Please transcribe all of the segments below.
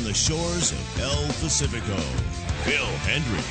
the shores of El Pacifico, Phil Hendrie.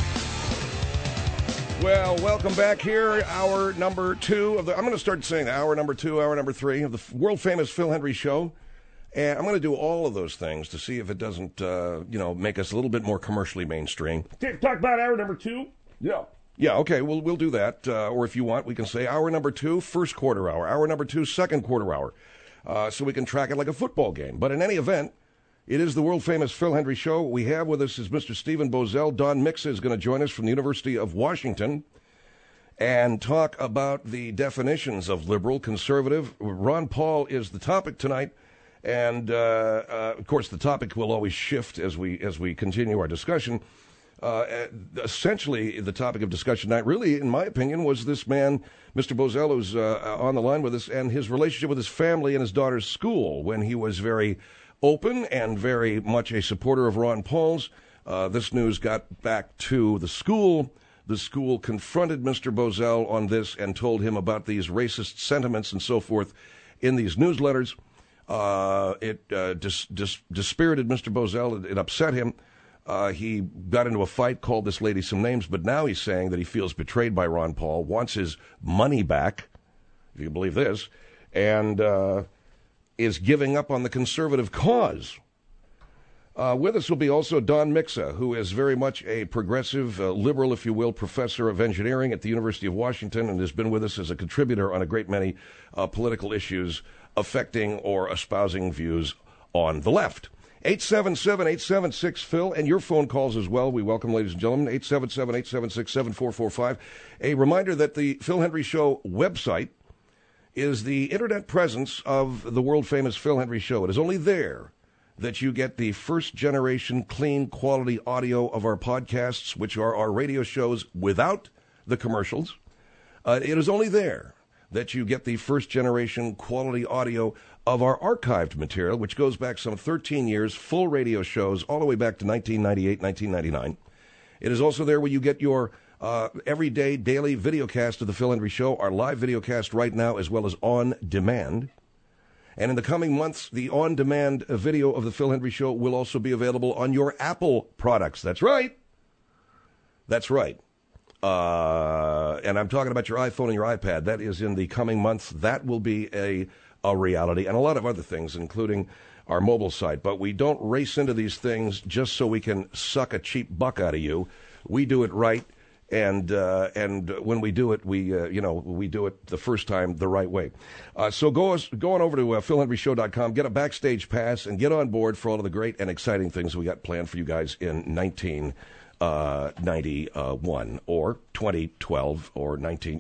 Well, welcome back here. Hour number 2 of the... I'm going to start saying hour number 2, hour number 3 of the world-famous Phil Hendrie Show. And I'm going to do all of those things to see if it doesn't, make us a little bit more commercially mainstream. Talk about hour number 2? Yeah. Yeah, okay, we'll do that. Or if you want, we can say hour number 2, first quarter hour. Hour number 2, second quarter hour. So we can track it like a football game. But in any event, it is the world-famous Phil Hendrie Show. We have with us is Mr. Stephen Boesel. Don Mixa is going to join us from the University of Washington and talk about the definitions of liberal, conservative. Ron Paul is the topic tonight. And, of course, the topic will always shift as we continue our discussion. Essentially, the topic of discussion tonight, really, in my opinion, was this man, Mr. Boesel, who's on the line with us, and his relationship with his family and his daughter's school when he was very open and very much a supporter of Ron Paul's. This news got back to the school. The school confronted Mr. Boesel on this and told him about these racist sentiments and so forth in these newsletters. It dispirited Mr. Boesel. It upset him. He got into a fight, called this lady some names, but now he's saying that he feels betrayed by Ron Paul, wants his money back, if you can believe this, and is giving up on the conservative cause. With us will be also Don Mixa, who is very much a progressive, liberal, if you will, professor of engineering at the University of Washington and has been with us as a contributor on a great many political issues affecting or espousing views on the left. 877-876-PHIL, and your phone calls as well. We welcome, ladies and gentlemen, 877-876-7445. A reminder that the Phil Hendrie Show website is the internet presence of the world-famous Phil Hendrie Show. It is only there that you get the first-generation, clean, quality audio of our podcasts, which are our radio shows without the commercials. It is only there that you get the first-generation, quality audio of our archived material, which goes back some 13 years, full radio shows, all the way back to 1998, 1999. It is also there where you get your everyday, daily videocast of the Phil Hendrie Show, our live videocast right now, as well as on demand. And in the coming months, the on-demand video of the Phil Hendrie Show will also be available on your Apple products. That's right. That's right. And I'm talking about your iPhone and your iPad. That is in the coming months. That will be a reality, and a lot of other things, including our mobile site. But we don't race into these things just so we can suck a cheap buck out of you. We do it right. And when we do it, we do it the first time the right way. So go on over to philhendrieshow.com, get a backstage pass, and get on board for all of the great and exciting things we got planned for you guys in 1991 or 2012 or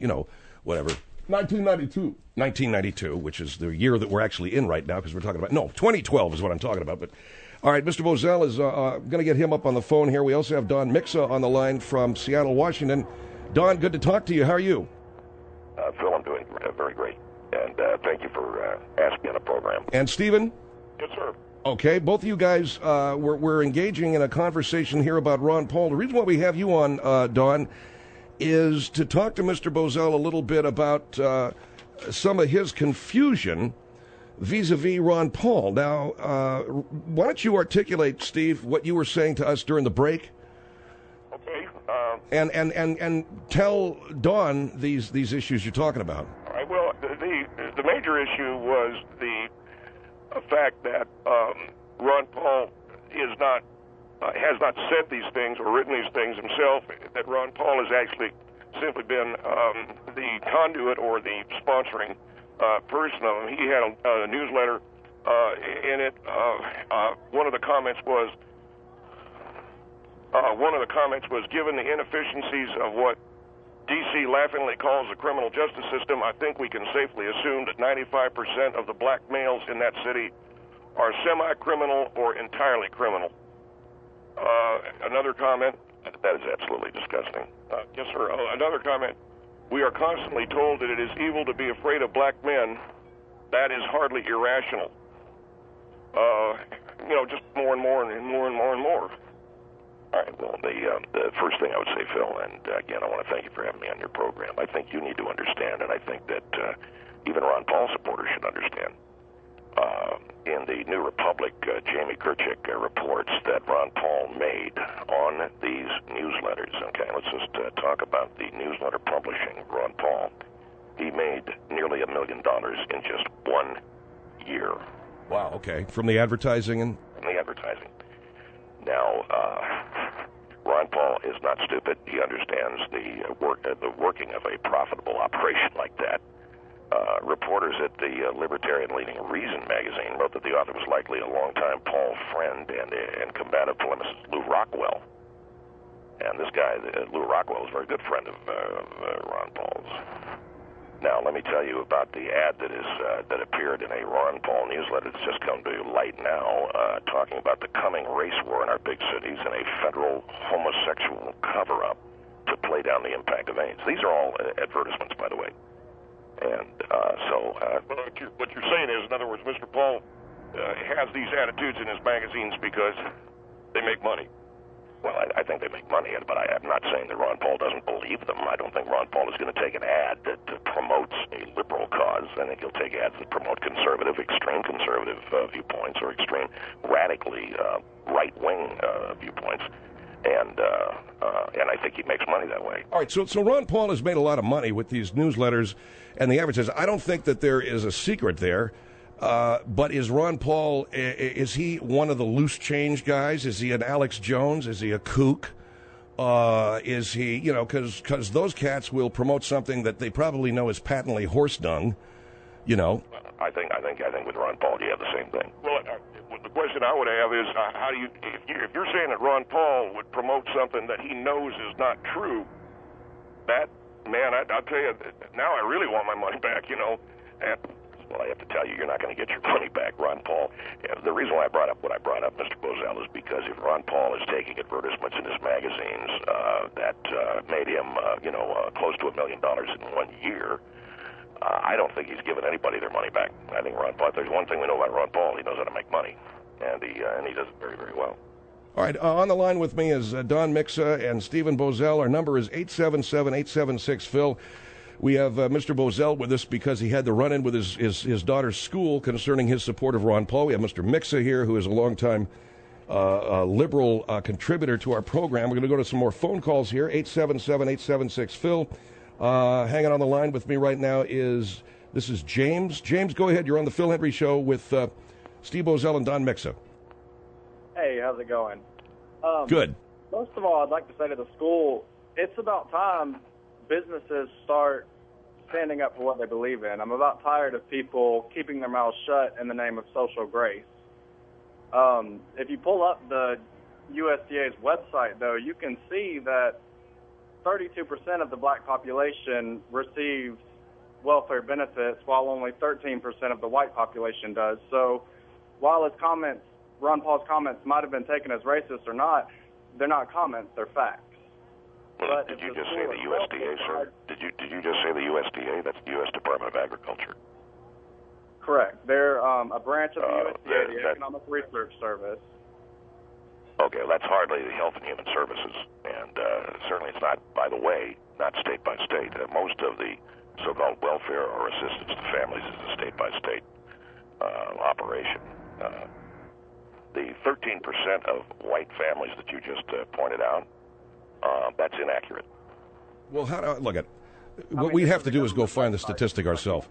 1992, which is the year that we're actually in right now, because we're talking about 2012 is what I'm talking about. But all right, Mr. Boesel is going to get him up on the phone here. We also have Don Mixa on the line from Seattle, Washington. Don, good to talk to you. How are you? Phil, I'm doing very great, and thank you for asking me on the program. And Stephen? Yes, sir. Okay, both of you guys, we're engaging in a conversation here about Ron Paul. The reason why we have you on, Don, is to talk to Mr. Boesel a little bit about some of his confusion vis-a-vis Ron Paul. Now, why don't you articulate, Steve, what you were saying to us during the break? Okay. And tell Don these issues you're talking about. All right. Well, the major issue was the fact that Ron Paul has not said these things or written these things himself. That Ron Paul has actually simply been the conduit or the sponsoring person of them. He had a newsletter in it. One of the comments was given the inefficiencies of what D.C. laughingly calls the criminal justice system, I think we can safely assume that 95% of the black males in that city are semi-criminal or entirely criminal. Another comment, that is absolutely disgusting. Yes, sir. Another comment, we are constantly told that it is evil to be afraid of black men. That is hardly irrational. Just more and more and more and more and more. All right, well, the first thing I would say, Phil, and again, I want to thank you for having me on your program. I think you need to understand, and I think that even Ron Paul supporters should understand. in the New Republic, Jamie Kirchick reports that Ron Paul made on these newsletters. Okay, let's just talk about the newsletter publishing of Ron Paul. He made nearly $1 million in just 1 year. Wow, okay. From the advertising and... From the advertising. Now, Ron Paul is not stupid. He understands the working of a profitable operation like that. Reporters at the Libertarian-leaning Reason magazine wrote that the author was likely a longtime Paul friend and combative polemicist Lew Rockwell. And this guy, Lew Rockwell, is a very good friend of Ron Paul's. Now, let me tell you about the ad that appeared in a Ron Paul newsletter that's just come to light now, talking about the coming race war in our big cities and a federal homosexual cover-up to play down the impact of AIDS. These are all advertisements, by the way. And what you're saying is, in other words, Mr. Paul has these attitudes in his magazines because they make money. Well, I think they make money, but I'm not saying that Ron Paul doesn't believe them. I don't think Ron Paul is going to take an ad that promotes a liberal cause. I think he'll take ads that promote extreme conservative viewpoints or extreme radically right-wing viewpoints. And I think he makes money that way. All right, so Ron Paul has made a lot of money with these newsletters and the advertising. I don't think that there is a secret there. But is Ron Paul, is he one of the loose change guys? Is he an Alex Jones? Is he a kook? Is he, because those cats will promote something that they probably know is patently horse dung, I think with Ron Paul you have the same thing. Well, the question I would have is, how do you, if you're saying that Ron Paul would promote something that he knows is not true, that, man, I'll tell you, now I really want my money back, and, well, I have to tell you, you're not going to get your money back, Ron Paul. The reason why I brought up what I brought up, Mr. Bozell, is because if Ron Paul is taking advertisements in his magazines that made him, close to $1 million in 1 year, I don't think he's given anybody their money back. I think Ron Paul, if there's one thing we know about Ron Paul, he knows how to make money, and he does it very, very well. All right, on the line with me is Don Mixa and Stephen Bozell. Our number is 877-876-PHIL. We have Mr. Bozell with us because he had the run-in with his daughter's school concerning his support of Ron Paul. We have Mr. Mixa here, who is a longtime liberal contributor to our program. We're going to go to some more phone calls here, 877-876-PHIL. Hanging on the line with me right now is James. James, go ahead. You're on the Phil Hendrie Show with Steve Bozell and Don Mixa. Hey, how's it going? Good. Most of all, I'd like to say to the school, it's about time businesses start standing up for what they believe in. I'm about tired of people keeping their mouths shut in the name of social grace. If you pull up the USDA's website, though, you can see that 32% of the black population receives welfare benefits, while only 13% of the white population does. So while Ron Paul's comments might have been taken as racist or not, they're not comments, they're facts. But did you just say the USDA, sir? Did you just say the USDA? That's the U.S. Department of Agriculture. Correct. They're a branch of the USDA, the Economic Research Service. Okay, well, that's hardly the Health and Human Services, and certainly it's not, by the way, not state by state. Most of the so-called welfare or assistance to families is a state-by-state operation. The 13% of white families that you just pointed out, that's inaccurate. Well, what we have to do is go find the statistic ourselves.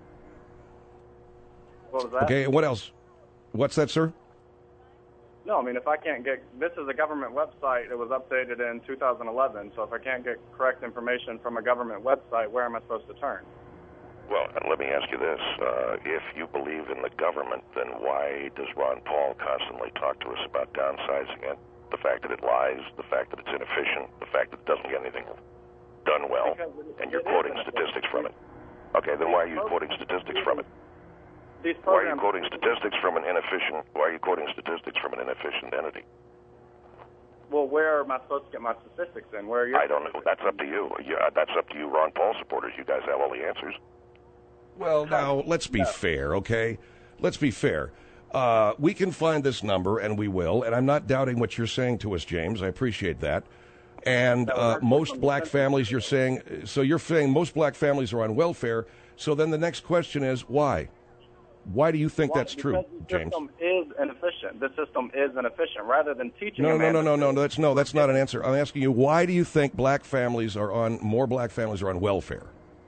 What was that? Okay, what else? What's that, sir? No, I mean, if I can't get, this is a government website that was updated in 2011, so if I can't get correct information from a government website, where am I supposed to turn? Well, let me ask you this. If you believe in the government, then why does Ron Paul constantly talk to us about downsizing it? The fact that it lies, the fact that it's inefficient, the fact that it doesn't get anything done well, and you're quoting statistics from it. Okay, then why are you quoting statistics from it? Why are you quoting statistics from an inefficient? Why are you quoting statistics from an inefficient entity? Well, where am I supposed to get my statistics in? Where are you? I don't know. That's up to you. That's up to you, Ron Paul supporters. You guys have all the answers. Well, now, let's be fair, okay? Let's be fair. We can find this number, and we will, and I'm not doubting what you're saying to us, James. I appreciate that. And most black families, you're saying, so you're saying most black families are on welfare, so then the next question is, why? Why do you think Why? that's true, Because the James? system is inefficient. The system is inefficient. Rather than teaching No. a man That's not an answer. I'm asking you, why do you think more black families are on welfare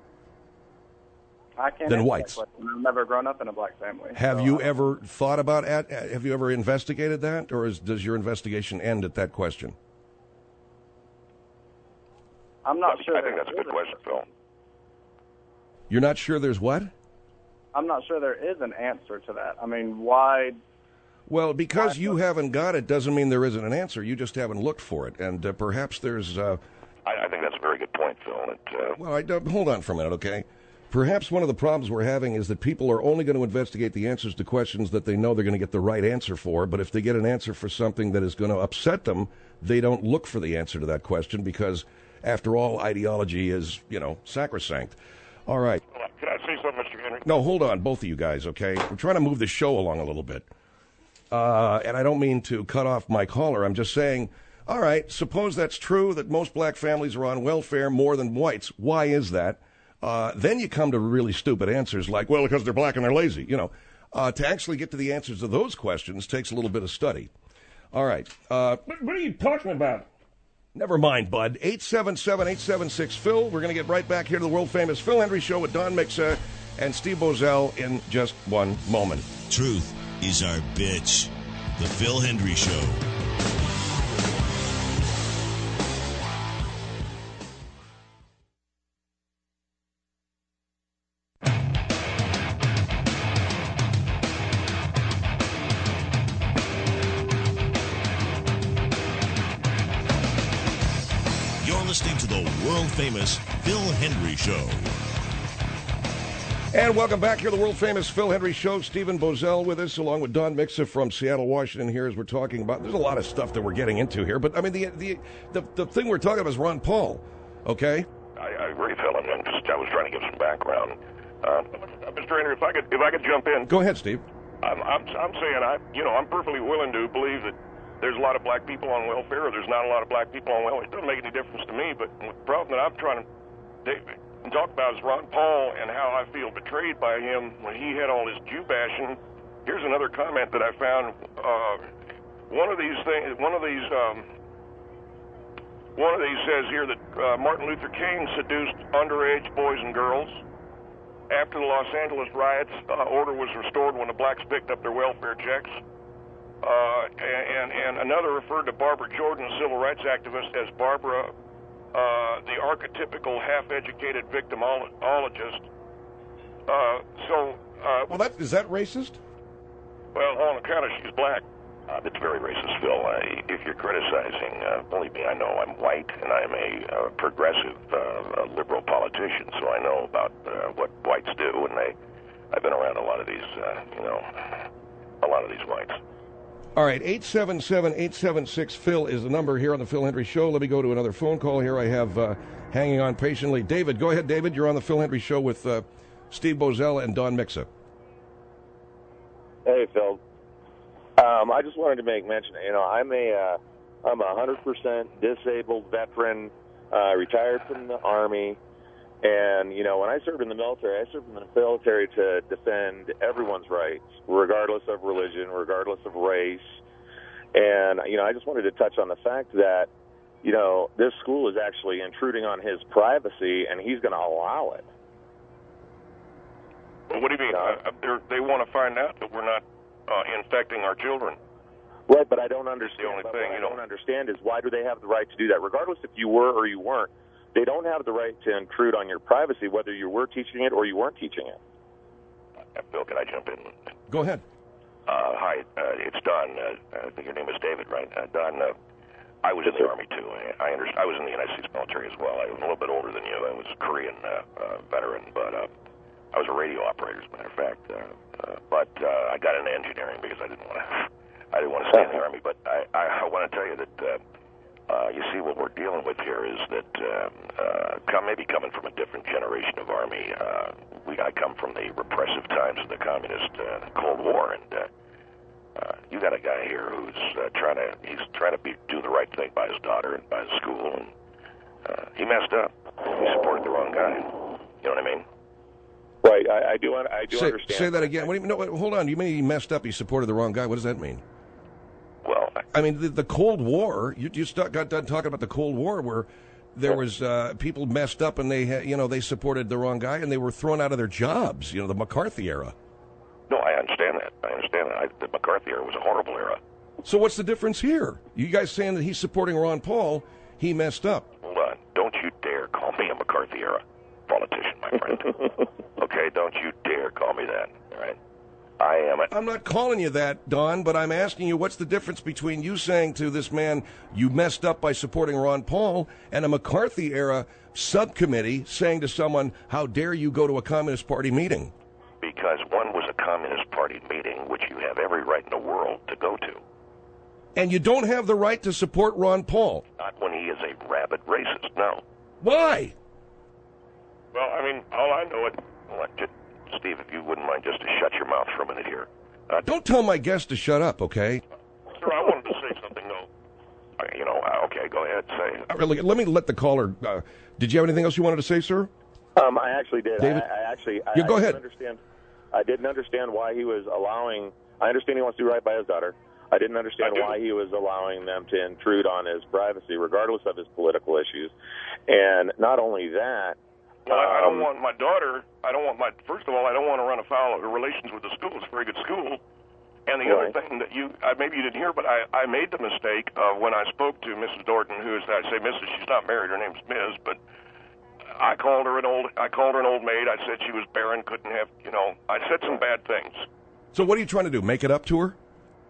I can't than answer whites? that question. I've never grown up in a black family. Have so you I don't- ever thought about it? Have you ever investigated that, or does your investigation end at that question? I'm not sure. I think that's a good question, Phil. You're not sure there's what? I'm not sure there is an answer to that. I mean, why? Well, because you haven't got it doesn't mean there isn't an answer. You just haven't looked for it, and perhaps there's. I think that's a very good point, Phil. Hold on for a minute, okay? Perhaps one of the problems we're having is that people are only going to investigate the answers to questions that they know they're going to get the right answer for, but if they get an answer for something that is going to upset them, they don't look for the answer to that question because, after all, ideology is, sacrosanct. All right. Can I say something, Mr. Henry? No, hold on, both of you guys, okay? We're trying to move the show along a little bit. And I don't mean to cut off my caller. I'm just saying, all right, suppose that's true, that most black families are on welfare more than whites. Why is that? Then you come to really stupid answers like, well, because they're black and they're lazy. To actually get to the answers to those questions takes a little bit of study. All right. What are you talking about? Never mind, bud. 877-876-PHIL. We're going to get right back here to the world-famous Phil Hendrie Show with Don Mixa and Steve Boesel in just one moment. Truth is our bitch. The Phil Hendrie Show. Listening to the world-famous Phil Hendrie Show. And welcome back here to the world-famous Phil Hendrie Show. Stephen Boesel with us, along with Don Mixa from Seattle, Washington, here as we're talking about. There's a lot of stuff that we're getting into here, but, I mean, the thing we're talking about is Ron Paul, okay? I agree, Phil. I was trying to give some background. Mr. Henry, if I could jump in. Go ahead, Steve. I'm saying, I'm perfectly willing to believe that there's a lot of black people on welfare, or there's not a lot of black people on welfare. It doesn't make any difference to me, but the problem that I'm trying to talk about is Ron Paul and how I feel betrayed by him when he had all his Jew bashing. Here's another comment that I found. One of these says here that Martin Luther King seduced underage boys and girls. After the Los Angeles riots, order was restored when the blacks picked up their welfare checks. And another referred to Barbara Jordan, a civil rights activist, as Barbara, the archetypical half-educated victimologist. Is that racist? Well, on account of she's black. That's very racist, Phil. If you're criticizing, believe me, I know I'm white, and I'm a progressive liberal politician, so I know about what whites do, and I've been around a lot of these whites. All right, 877-876-PHIL is the number here on the Phil Hendrie Show. Let me go to another phone call here. I have hanging on patiently. David, go ahead, David. You're on the Phil Hendrie Show with Steve Boesel and Don Mixa. Hey, Phil. I just wanted to make mention, I'm a 100% disabled veteran, retired from the Army, and, when I served in the military, I served in the military to defend everyone's rights, regardless of religion, regardless of race. And, I just wanted to touch on the fact that, this school is actually intruding on his privacy, and he's going to allow it. Well, what do you mean? They want to find out that we're not infecting our children. Right, but I don't understand. The only thing I don't understand is why do they have the right to do that? Regardless if you were or you weren't, they don't have the right to intrude on your privacy, whether you were teaching it or you weren't teaching it. Bill, can I jump in? Go ahead. Hi, it's Don. I think your name is David, right? Don, I was in the Army, too. I was in the United States military as well. I was a little bit older than you. I was a Korean veteran, but I was a radio operator, as a matter of fact. But I got into engineering because I didn't want to stay in the Army. But I want to tell you that you see what we're dealing with here is that maybe coming from a different generation of Army. I come from the repressive times of the communist Cold War, and you got a guy here who's trying to do the right thing by his daughter and by his school, and he messed up. He supported the wrong guy. You know what I mean? Right, I do understand. Say that again. What do you mean? No, hold on. You mean he messed up? He supported the wrong guy? What does that mean? Well, I mean, the Cold War. You got done talking about the Cold War, where there was people messed up and they supported the wrong guy and they were thrown out of their jobs. The McCarthy era. no, I understand that. The McCarthy era was a horrible era. So what's the difference here? You guys saying that he's supporting Ron Paul? He messed up. Hold on. Don't you dare call me a McCarthy era politician, my friend. Okay, don't you dare call me that. All right. I'm not calling you that, Don, but I'm asking you what's the difference between you saying to this man, you messed up by supporting Ron Paul, and a McCarthy-era subcommittee saying to someone, how dare you go to a Communist Party meeting? Because one was a Communist Party meeting, which you have every right in the world to go to. And you don't have the right to support Ron Paul. Not when he is a rabid racist, no. Why? Well, I mean, all I know Steve, if you wouldn't mind just to shut your mouth for a minute here. Don't tell my guest to shut up, okay? Sir, I wanted to say something, though. Okay, go ahead, say it. Let me let the caller... did you have anything else you wanted to say, sir? I actually did. David? Go ahead. I didn't understand why he was allowing... I understand he wants to do right by his daughter. I didn't understand why he was allowing them to intrude on his privacy, regardless of his political issues. And not only that... Well, I don't want my daughter... First of all, I don't want to run afoul of relations with the school. It's a very good school. And the other thing that maybe you didn't hear, but I made the mistake of when I spoke to Mrs. Dorton, who is, I say Mrs., she's not married, her name's Ms., but I called her an old maid. I said she was barren, couldn't have, I said some bad things. So what are you trying to do, make it up to her?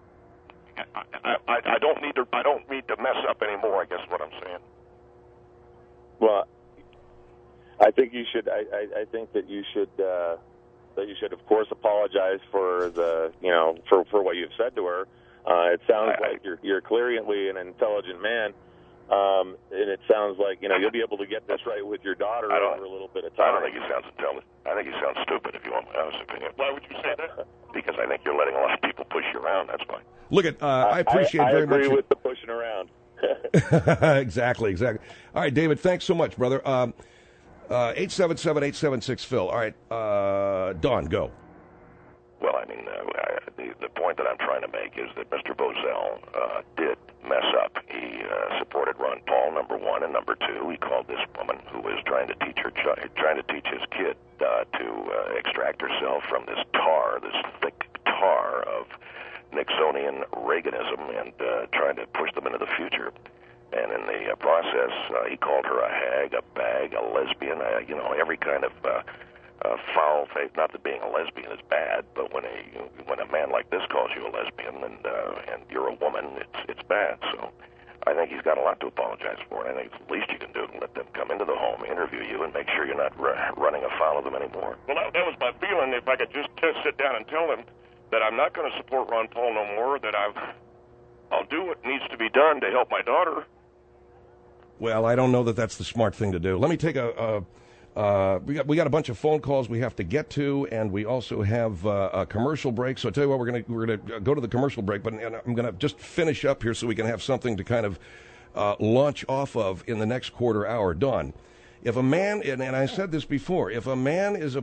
I don't need to mess up anymore, I guess is what I'm saying. Well, I think you should. I think that you should. That you should, of course, apologize for for what you've said to her. It sounds like you're clearly an intelligent man, and it sounds like you'll be able to get this right with your daughter over a little bit of time. I don't think he sounds intelligent. I think he sounds stupid. If you want my honest opinion, why would you say that? Because I think you're letting a lot of people push you around. That's why. Look at. I appreciate very much. I agree with the pushing around. Exactly. All right, David. Thanks so much, brother. 877-876-Phil. All right, Don, go. Well, I mean, the point that I'm trying to make is that Mr. Bozell did mess up. He supported Ron Paul, number one, and number two, he called this woman who was trying to teach his kid to extract herself from this thick tar of Nixonian Reaganism and trying to push them into the future. And in the process, he called her a hag, a bag, a lesbian, every kind of foul face. Not that being a lesbian is bad, but when a man like this calls you a lesbian and you're a woman, it's bad. So I think he's got a lot to apologize for. And I think it's the least you can do is let them come into the home, interview you, and make sure you're not running afoul of them anymore. Well, that was my feeling. If I could just sit down and tell them that I'm not going to support Ron Paul no more, that I'll do what needs to be done to help my daughter. Well, I don't know that that's the smart thing to do. Let me take we got a bunch of phone calls we have to get to, and we also have a commercial break. So I tell you what, we're gonna go to the commercial break, but I'm gonna just finish up here so we can have something to kind of launch off of in the next quarter hour. Don, if a man, and I said this before, if a man is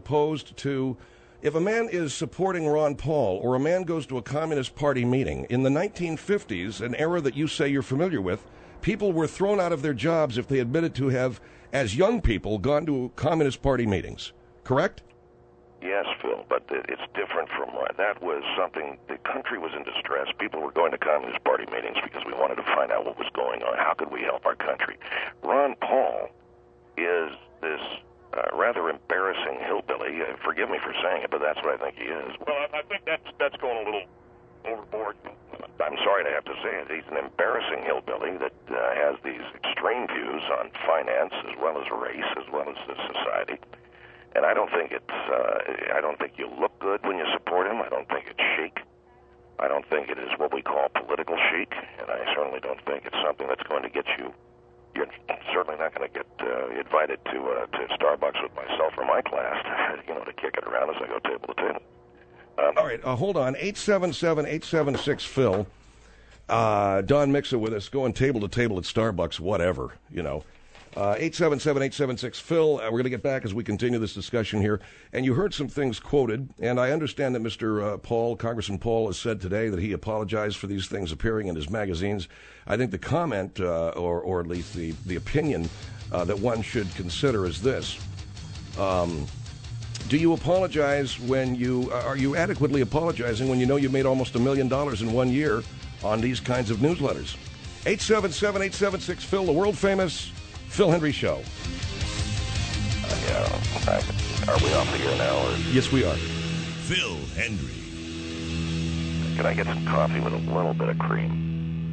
supporting Ron Paul, or a man goes to a Communist Party meeting in the 1950s, an era that you say you're familiar with, people were thrown out of their jobs if they admitted to have, as young people, gone to Communist Party meetings. Correct? Yes, Phil, but it's different from that. Was something, the country was in distress. People were going to Communist Party meetings because we wanted to find out what was going on. How could we help our country? Ron Paul is this rather embarrassing hillbilly. Forgive me for saying it, but that's what I think he is. Well, I think that's going a little overboard. I'm sorry to have to say it. He's an embarrassing hillbilly that has these extreme views on finance as well as race as well as society. And I don't think I don't think you look good when you support him. I don't think it's chic. I don't think it is what we call political chic. And I certainly don't think it's something that's going to get you. You're certainly not going to get invited to Starbucks with myself or my class, to kick it around as I go table to table. All right, hold on. 877-876-Phil. Don Mixa with us, going table to table at Starbucks, whatever, 877-876-PHIL. We're going to get back as we continue this discussion here. And you heard some things quoted, and I understand that Mr. Paul, Congressman Paul, has said today that he apologized for these things appearing in his magazines. I think the comment, or at least the opinion that one should consider is this. Do you apologize are you adequately apologizing when you know you made almost $1 million in 1 year on these kinds of newsletters? 877-876-PHIL, the world-famous Phil Hendrie Show. Are we off the air now? Or? Yes, we are. Phil Hendrie. Can I get some coffee with a little bit of cream?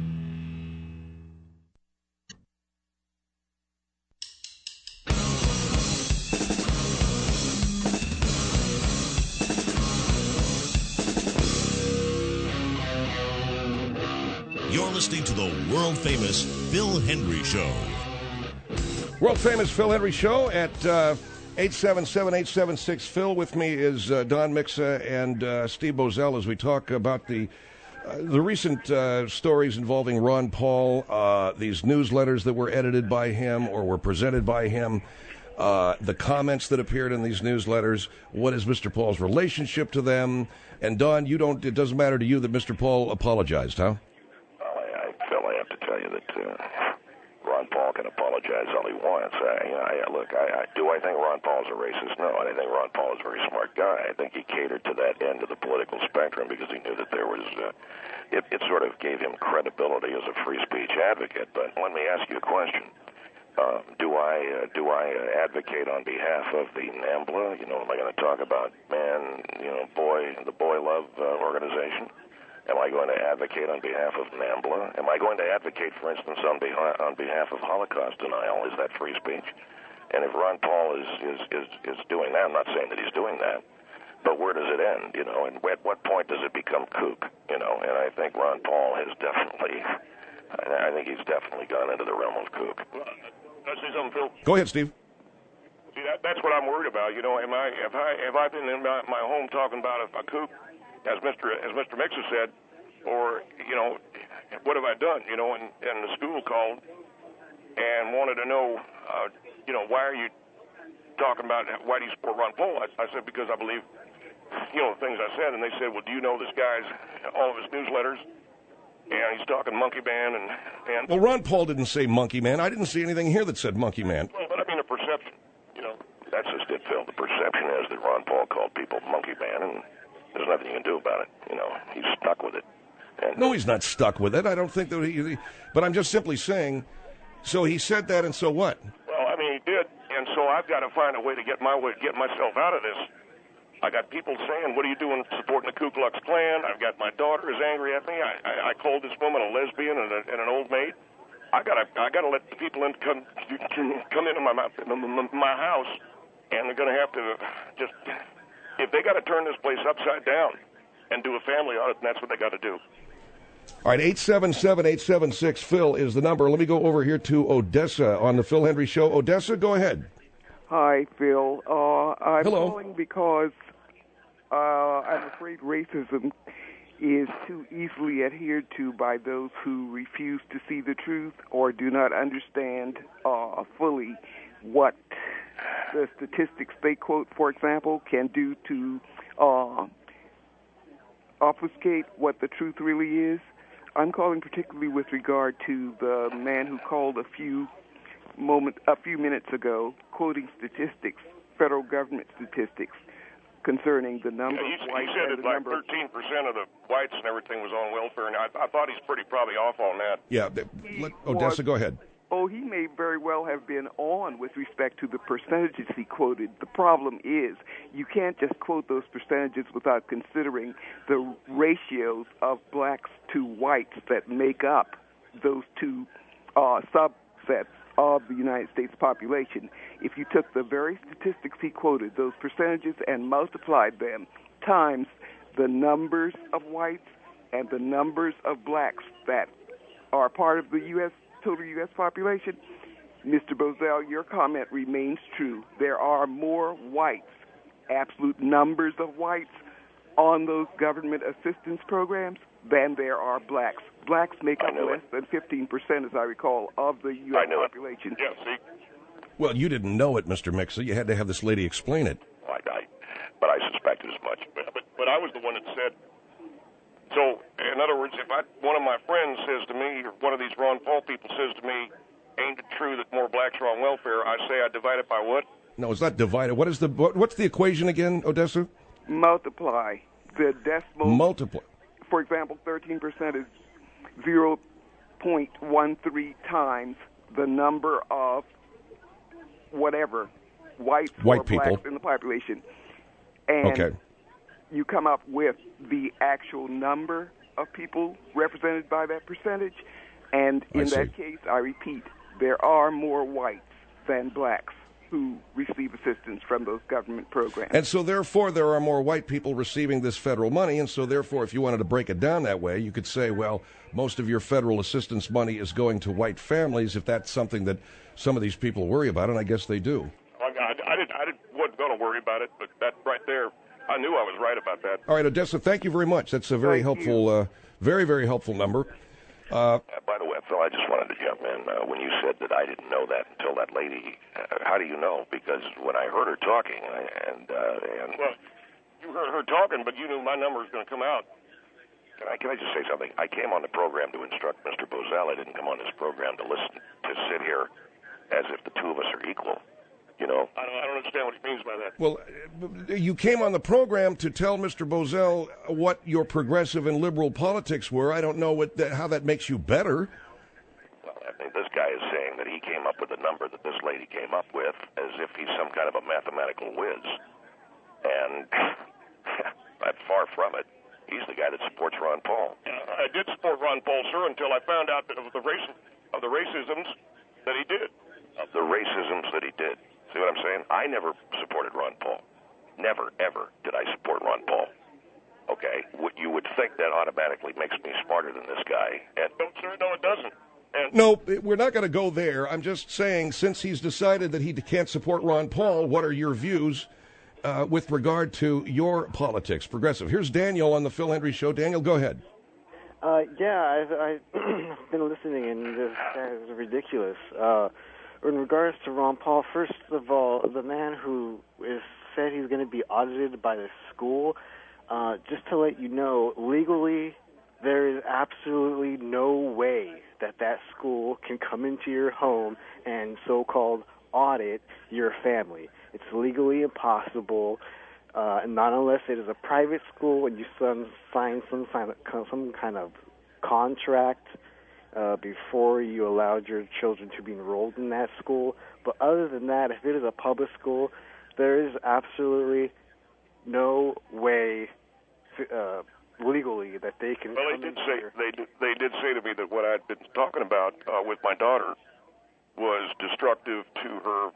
You're listening to the world-famous Phil Hendrie Show. World-famous Phil Hendrie Show at 877-876-PHIL. With me is Don Mixa and Steve Bozell as we talk about the recent stories involving Ron Paul, these newsletters that were edited by him or were presented by him, the comments that appeared in these newsletters. What is Mr. Paul's relationship to them? And Don, it doesn't matter to you that Mr. Paul apologized, huh? Phil, I have to tell you that Ron Paul can apologize all he wants. Do I think Ron Paul's a racist? No, I think Ron Paul is a very smart guy. I think he catered to that end of the political spectrum because he knew that there was, it sort of gave him credibility as a free speech advocate. But let me ask you a question. Do I advocate on behalf of the NAMBLA? Am I going to talk about the Boy Love organization? Am I going to advocate on behalf of NAMBLA? Am I going to advocate, for instance, on behalf of Holocaust denial? Is that free speech? And if Ron Paul is doing that, I'm not saying that he's doing that, but where does it end? And at what point does it become kook? And I think Ron Paul has definitely, he's definitely gone into the realm of kook. Can I say something, Phil? Go ahead, Steve. See, that's what I'm worried about. Have I been in my home talking about a kook? As Mr. Mixer said, or, what have I done? And the school called and wanted to know, why are you talking about, why do you support Ron Paul? I said, because I believe, things I said. And they said, well, do you know this guy's, all of his newsletters? And he's talking Monkey Man and Well, Ron Paul didn't say Monkey Man. I didn't see anything here that said Monkey Man. Well, but I mean a perception, That's just it, Phil. The perception is that Ron Paul called people Monkey Man, and there's nothing you can do about it. He's stuck with it. And No, he's not stuck with it. I don't think that but I'm just simply saying, so he said that, and so what? Well, I mean, he did, and so I've got to find a way to get myself out of this. I got people saying, what are you doing supporting the Ku Klux Klan? I've got my daughter is angry at me. I called this woman a lesbian and an old maid. I gotta let the people come into my house, and they're going to have to just, if they got to turn this place upside down and do a family audit, and that's what they got to do. All right, 877-876-PHIL is the number. Let me go over here to Odessa on the Phil Hendrie Show. Odessa, go ahead. Hi, Phil. I'm Hello. calling because I'm afraid racism is too easily adhered to by those who refuse to see the truth or do not understand fully what the statistics they quote, for example, can do to obfuscate what the truth really is. I'm calling particularly with regard to the man who called a few minutes ago, quoting statistics, federal government statistics, concerning the number of whites. He said that like 13% of the whites and everything was on welfare, and I thought he's probably off on that. Yeah, Odessa, go ahead. Oh, he may very well have been on with respect to the percentages he quoted. The problem is you can't just quote those percentages without considering the ratios of blacks to whites that make up those two subsets of the United States population. If you took the very statistics he quoted, those percentages, and multiplied them times the numbers of whites and the numbers of blacks that are part of the total U.S. population, Mr. Bozell, your comment remains true. There are more whites, absolute numbers of whites, on those government assistance programs than there are blacks. blacks make up less than 15%, as I recall, of the U.S. population. Yeah, see? Well, you didn't know it, Mr. Mixa. You had to have this lady explain it. But I suspected as much. But I was the one that said. So, in other words, if one of my friends says to me, or one of these Ron Paul people says to me, ain't it true that more blacks are on welfare, I say I divide it by what? No, it's not divided. What's the equation again, Odessa? Multiply the decimal. Multiply. For example, 13% is 0.13 times the number of whatever white people blacks in the population, and you come up with the actual number of people represented by that percentage. And in that case, I repeat, there are more whites than blacks who receive assistance from those government programs. And so, therefore, there are more white people receiving this federal money. And so, therefore, if you wanted to break it down that way, you could say, well, most of your federal assistance money is going to white families, if that's something that some of these people worry about, and I guess they do. I wasn't going to worry about it, but that right there, I knew I was right about that. All right, Odessa, thank you very much. That's a very helpful, very, very helpful number. By the way, Phil, I just wanted to jump in. When you said that I didn't know that until that lady, how do you know? Because when I heard her talking, well, you heard her talking, but you knew my number was going to come out. Can I just say something? I came on the program to instruct Mr. Bozell. I didn't come on this program to sit here as if the two of us are equal. You know, I don't understand what he means by that. Well, you came on the program to tell Mr. Bozell what your progressive and liberal politics were. I don't know how that makes you better. Well, I think this guy is saying that he came up with the number that this lady came up with as if he's some kind of a mathematical whiz. And that's far from it. He's the guy that supports Ron Paul. I did support Ron Paul, sir, until I found out that of the racisms that he did. Of the racisms that he did. See what I'm saying? I never supported Ron Paul. Never, ever did I support Ron Paul. Okay? You would think that automatically makes me smarter than this guy. And no, sir, no, it doesn't. No, we're not going to go there. I'm just saying, since he's decided that he can't support Ron Paul, what are your views with regard to your politics, progressive? Here's Daniel on the Phil Hendrie Show. Daniel, go ahead. Yeah, I've been listening, and this guy is ridiculous. In regards to Ron Paul, first of all, the man who said he's going to be audited by the school, just to let you know, legally, there is absolutely no way that school can come into your home and so-called audit your family. It's legally impossible, not unless it is a private school and you sign some kind of contract before you allowed your children to be enrolled in that school. But other than that, if it is a public school, there is absolutely no way legally that they can. Well, they did say to me that what I'd been talking about with my daughter was destructive to her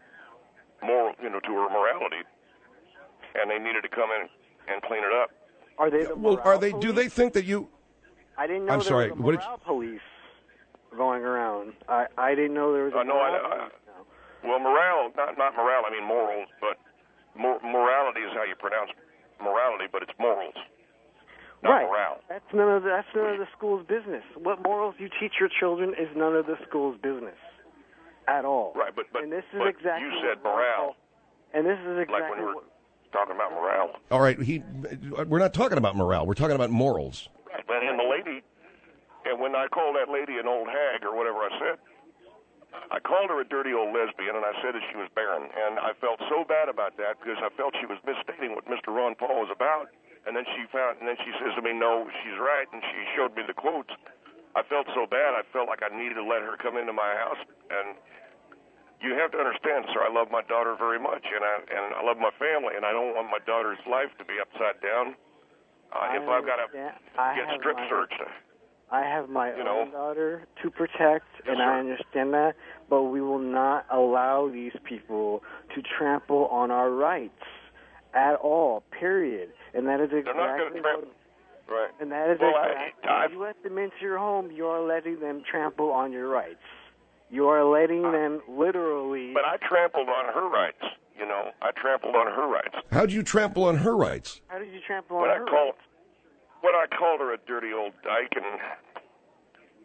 to her morality, and they needed to come in and clean it up. Are they? Do they think that you? I didn't know there was a morale police going around. I didn't know there was a morale. Well, morale, not morale. I mean morals, but morality is how you pronounce morality, but it's morals, not right. Morale. That's none of the school's business. What morals you teach your children is none of the school's business at all. Right, but and this is but exactly you said morale. And this is exactly like when we were talking about morale. All right, we're not talking about morale. We're talking about morals. Right, and the lady, and when I called that lady an old hag or whatever I said, I called her a dirty old lesbian, and I said that she was barren. And I felt so bad about that because I felt she was misstating what Mr. Ron Paul was about. And then she says to me, no, she's right, and she showed me the quotes. I felt so bad, I felt like I needed to let her come into my house. And you have to understand, sir, I love my daughter very much, and I love my family, and I don't want my daughter's life to be upside down. If I've got to get strip searched. I have my own daughter to protect, and I understand that, but we will not allow these people to trample on our rights at all, period. And that is exactly right. And that is if you let them into your home, you are letting them trample on your rights. You are letting them literally... But I trampled on her rights, I trampled on her rights. How did you trample on her rights? How did you trample on her rights? When I called her a dirty old dyke, and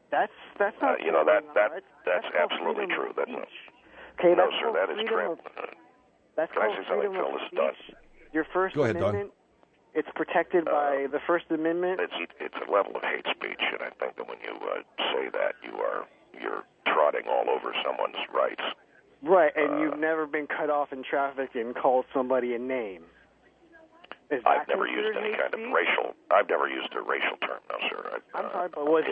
That's not that's absolutely true. That's not. Okay, No, sir, that is true. That's Can I called say something, freedom Phil? of This is Don. speech. Your First Go ahead, Don. Amendment, it's protected by the First Amendment. It's a level of hate speech, and I think that when you say that, you're trotting all over someone's rights. Right, and you've never been cut off in traffic and called somebody a name. Is that I've never used any kind of racial. I've never used a racial term, no, sir. I'm sorry, but was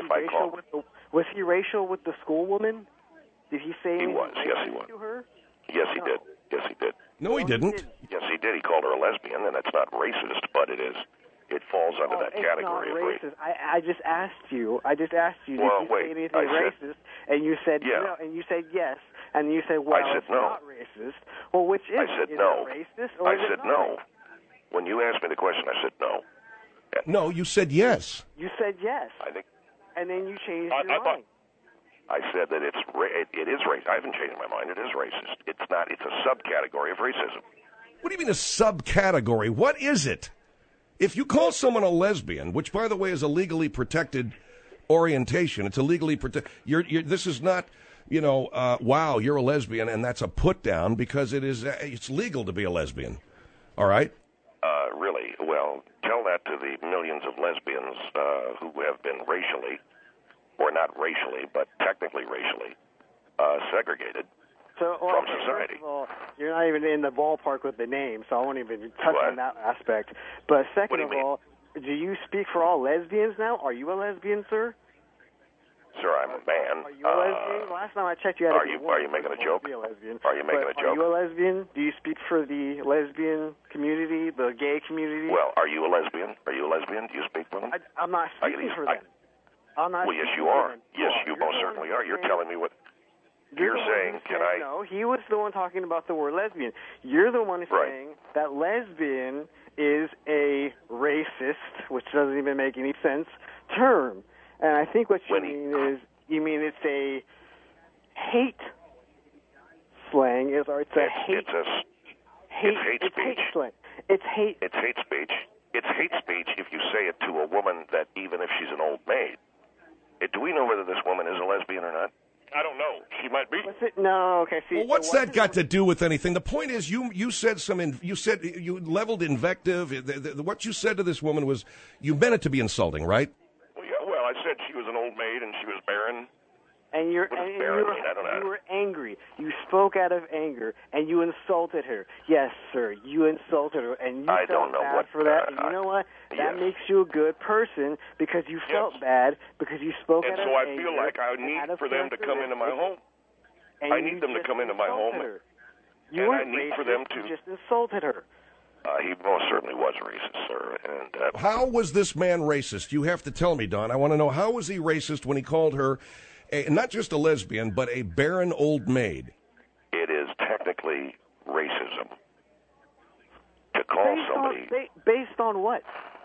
he racial with the schoolwoman? Did he say anything Yes, he was. to her? Yes, he did. Yes, he did. No, he didn't. Yes, he did. He called her a lesbian, and that's not racist, but it is. It falls under that category of racist. I just asked you. Did you say anything racist? And you said no, and you said yes, and you said it's not racist. Well, which is? I said is no. It racist or I is it said not no. racist? When you asked me the question, I said no. No, you said yes. You said yes. I think. And then you changed your mind. I said that it is racist. I haven't changed my mind. It is racist. It's not. It's a subcategory of racism. What do you mean a subcategory? What is it? If you call someone a lesbian, which, by the way, is a legally protected orientation, it's a legally protected. This is not, wow, you're a lesbian, and that's a put down because it's legal to be a lesbian. All right. Really? Well, tell that to the millions of lesbians who have been racially, or not racially, but technically racially, segregated from society. First of all, you're not even in the ballpark with the name, so I won't even touch on that aspect. But second of all, do you speak for all lesbians now? Are you a lesbian, sir? Sir, I'm a man. Are you a lesbian? Last time I checked, you had Are you making a joke? Are you making a joke? Are you a lesbian? Do you speak for the lesbian community, the gay community? Well, are you a lesbian? Are you a lesbian? Do you speak for them? I'm not speaking for them. I'm not. Well, yes, you are. Yes, you most certainly are. You're telling me what you're saying. Can I? No, he was the one talking about the word lesbian. You're the one saying that lesbian is a racist, which doesn't even make any sense, term. And I think what you mean it's a hate slang. It's hate speech. Slang. It's hate. It's hate speech. It's hate speech if you say it to a woman that even if she's an old maid. Do we know whether this woman is a lesbian or not? I don't know. She might be. No, okay. See, well, what's that got to do with anything? The point is, you said you leveled invective. What you said to this woman was you meant it to be insulting, right? Well, I said she was an old maid and she was barren. And you were angry. You spoke out of anger, and you insulted her. Yes, sir, you insulted her, and you felt bad for that. And you know what? That makes you a good person because you felt bad because you spoke out of anger. And so I feel like I need for them to come into my home. I need them to come into my home. You weren't racist. You just insulted her. He most certainly was racist, sir. And how was this man racist? You have to tell me, Don. I want to know, how was he racist when he called her not just a lesbian, but a barren old maid? It is technically racism to call somebody. Based on what?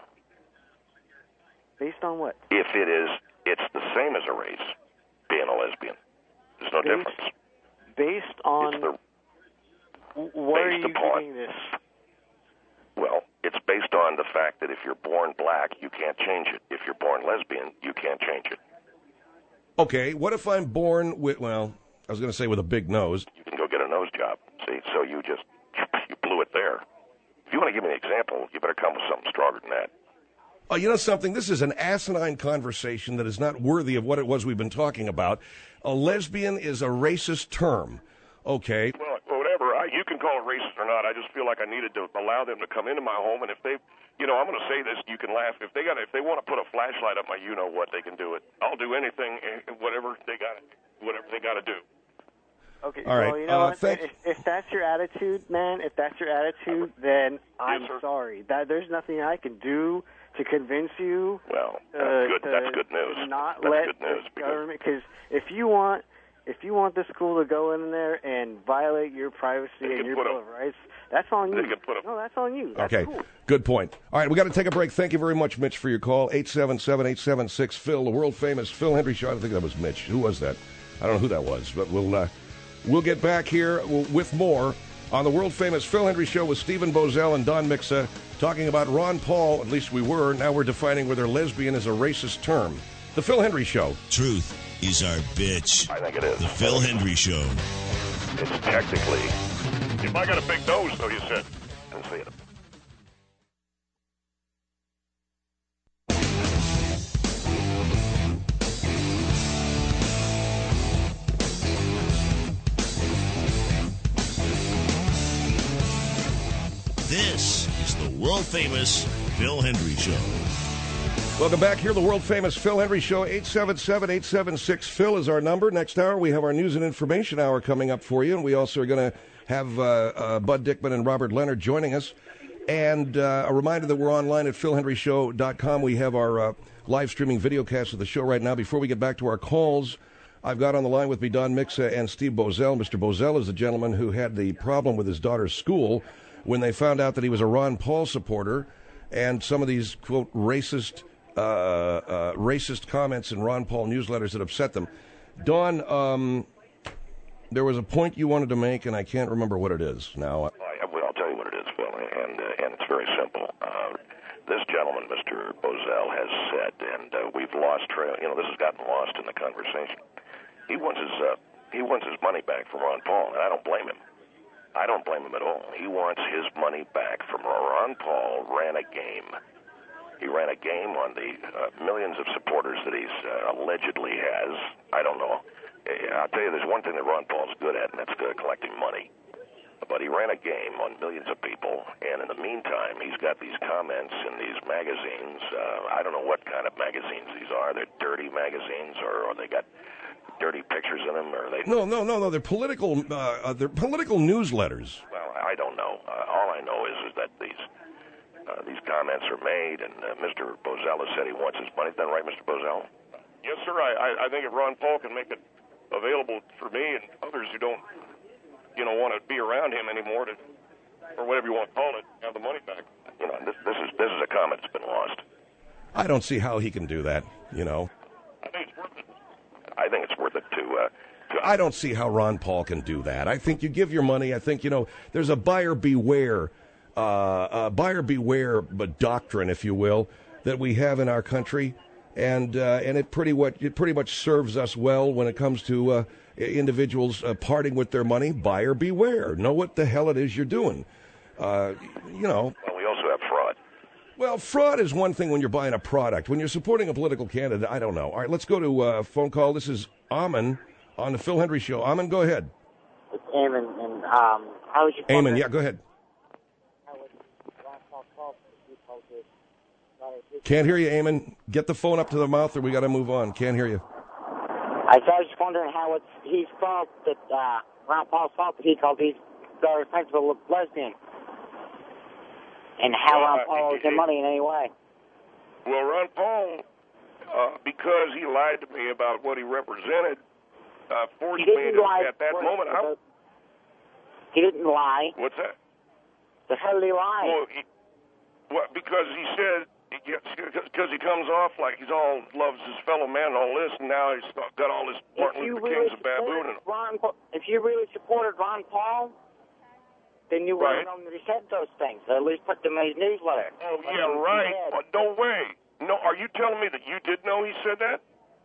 Based on what? If it's the same as a race, being a lesbian. There's no difference. Based on what are you getting this? Well, it's based on the fact that if you're born black, you can't change it. If you're born lesbian, you can't change it. Okay, what if I'm born with, well, I was going to say with a big nose. You can go get a nose job. See, so you blew it there. If you want to give me an example, you better come with something stronger than that. Oh, you know something? This is an asinine conversation that is not worthy of what it was we've been talking about. A lesbian is a racist term. Okay. Well, whatever. You can call it racist or not. I just feel like I needed to allow them to come into my home, and if they, I'm going to say this. You can laugh if they want to put a flashlight up my, what, they can do it. I'll do anything, whatever they got to do. Okay. All right. Well, you know what? If that's your attitude, man, then I'm sorry. There's nothing I can do to convince you. Well, that's good news. Not that's let good news the government, because if you want the school to go in there and violate your privacy and your Bill of Rights, that's on you. No, that's on you. That's okay, cool. Good point. All right, we got to take a break. Thank you very much, Mitch, for your call. 877-876-PHIL, the world-famous Phil Hendrie Show. I don't think that was Mitch. Who was that? I don't know who that was, but we'll get back here with more on the world-famous Phil Hendrie Show with Stephen Bozell and Don Mixa, talking about Ron Paul. At least we were. Now we're defining whether lesbian is a racist term. The Phil Hendry Show. Truth is our bitch. I think it is. The Phil Hendry Show. It's technically. If I got a big nose, though, you said. I didn't see it. This is the world-famous Phil Hendry Show. Welcome back here, the world-famous Phil Hendry Show. 877-876-PHIL is our number. Next hour, we have our news and information hour coming up for you, and we also are going to have Bud Dickman and Robert Leonard joining us. And a reminder that we're online at philhendryshow.com. We have our live streaming videocast of the show right now. Before we get back to our calls, I've got on the line with me Don Mixa and Steve Bozell. Mr. Bozell is the gentleman who had the problem with his daughter's school when they found out that he was a Ron Paul supporter, and some of these, quote, racist comments in Ron Paul newsletters that upset them. Don, there was a point you wanted to make, and I can't remember what it is now. I'll tell you what it is, Phil, and it's very simple. This gentleman, Mr. Bozell, has said, and we've lost trail. You know, this has gotten lost in the conversation. He wants his money back from Ron Paul, and I don't blame him. I don't blame him at all. He wants his money back from Ron Paul. Ran a game. He ran a game on the millions of supporters that he's allegedly has. I don't know. I'll tell you, there's one thing that Ron Paul's good at, and that's collecting money. But he ran a game on millions of people, and in the meantime, he's got these comments in these magazines. I don't know what kind of magazines these are. They're dirty magazines, or they got dirty pictures in them, or they... No. They're political newsletters. Well, I don't know. All I know is that these comments are made, and Mr. Bozell has said he wants his money. Is that right, Mr. Bozell? Yes, sir. I think if Ron Paul can make it available for me and others who don't, want to be around him anymore, or whatever you want to call it, have the money back. This is a comment that's been lost. I don't see how he can do that. I think it's worth it. I think it's worth it to I don't see how Ron Paul can do that. I think you give your money. I think there's a buyer beware doctrine, if you will, that we have in our country, and it pretty much serves us well when it comes to individuals parting with their money. Buyer beware. Know what the hell it is you're doing. Well, we also have fraud. Well, fraud is one thing when you're buying a product. When you're supporting a political candidate, I don't know. All right, let's go to a phone call. This is Amon on the Phil Hendry Show. Amon, go ahead. It's Amon, and how was your Amon, yeah, go ahead. Can't hear you, Amon. Get the phone up to the mouth, or we got to move on. Can't hear you. I was just wondering how it's his fault that Ron Paul's fault that he called his daughter's principal a lesbian, and how Ron Paul owes him money in any way. Well, Ron Paul, because he lied to me about what he represented, forced me to, at that moment. He didn't lie. What's that? The hell did he lie? Well, because he said, because he comes off like he's all loves his fellow man and all this, and now he's got all this Martin Luther King's a baboon. If you really supported Ron Paul, then you would have known that he said those things, or at least put them in his newsletter. Oh, yeah, right. No way. No, are you telling me that you did know he said that?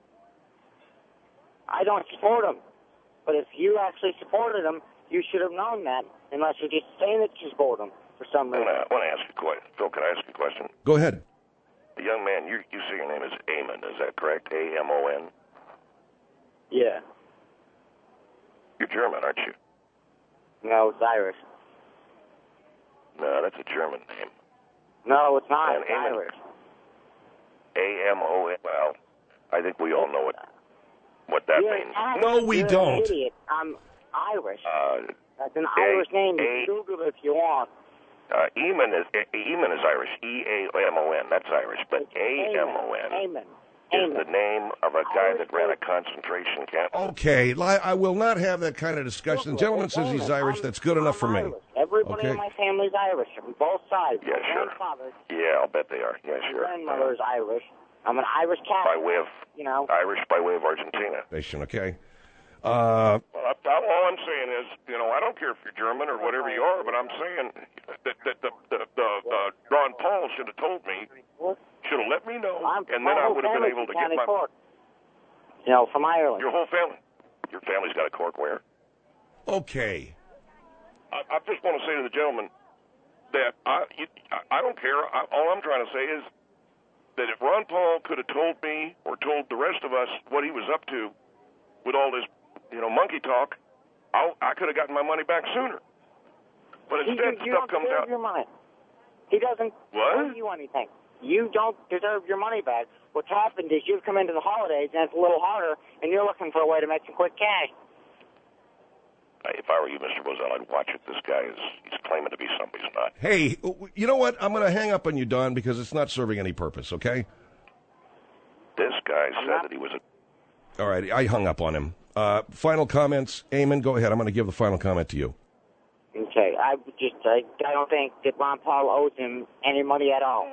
I don't support him. But if you actually supported him, you should have known that, unless you're just saying that you support him for some reason. I want to ask you a question. Phil, can I ask you a question? Go ahead. The young man, you say your name is Amon, is that correct? A-M-O-N? Yeah. You're German, aren't you? No, it's Irish. No, that's a German name. No, it's not. It's Irish. A-M-O-N. Well, I think we all know what that means. No, we don't. Idiot. I'm Irish. That's an Irish name. Google it if you want. Eamon is Irish. E-A-M-O-N. That's Irish. But A-M-O-N is the name of a guy that ran a concentration camp. Okay, I will not have that kind of discussion. The gentleman says he's Irish. That's good enough for me. Everybody in my family's Irish, from both sides. Yeah, sure. Yeah, I'll bet they are. Yeah, sure. My grandmother's Irish. I'm an Irish Catholic. By way of, Irish by way of Argentina. Okay. Well, all I'm saying is, you know, I don't care if you're German or whatever you are, but I'm saying that the Ron Paul should have told me, should have let me know, and then I would have been able to get my... Cork. You know, from Ireland. Your whole family. Your family's got a Cork where? Okay. I just want to say to the gentleman that I don't care. All I'm trying to say is that if Ron Paul could have told me or told the rest of us what he was up to with all this, you know, monkey talk, I could have gotten my money back sooner. But instead, stuff comes out. Your money. He doesn't owe you anything. You don't deserve your money back. What's happened is you've come into the holidays and it's a little harder, and you're looking for a way to make some quick cash. If I were you, Mr. Bozell, I'd watch it. This guy he's claiming to be somebody he's not. Hey, you know what? I'm going to hang up on you, Don, because it's not serving any purpose, okay? This guy said that he was a... All right, I hung up on him. Final comments. Eamon, go ahead. I'm going to give the final comment to you. Okay, I don't think that Ron Paul owes him any money at all.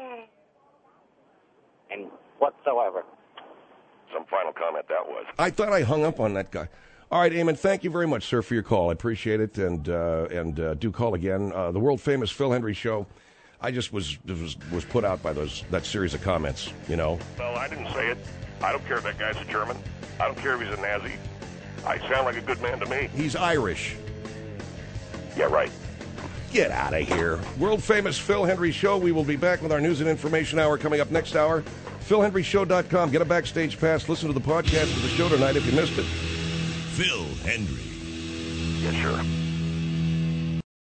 And whatsoever. Some final comment that was. I thought I hung up on that guy. All right, Eamon, thank you very much, sir, for your call. I appreciate it, and do call again. The world-famous Phil Hendrie Show. I just was put out by that series of comments, you know. Well, I didn't say it. I don't care if that guy's a German. I don't care if he's a Nazi. I sound like a good man to me. He's Irish. Yeah, right. Get out of here. World-famous Phil Hendrie Show. We will be back with our news and information hour coming up next hour. PhilHendrieShow.com. Get a backstage pass. Listen to the podcast of the show tonight if you missed it. Phil Hendrie. Yeah, sure.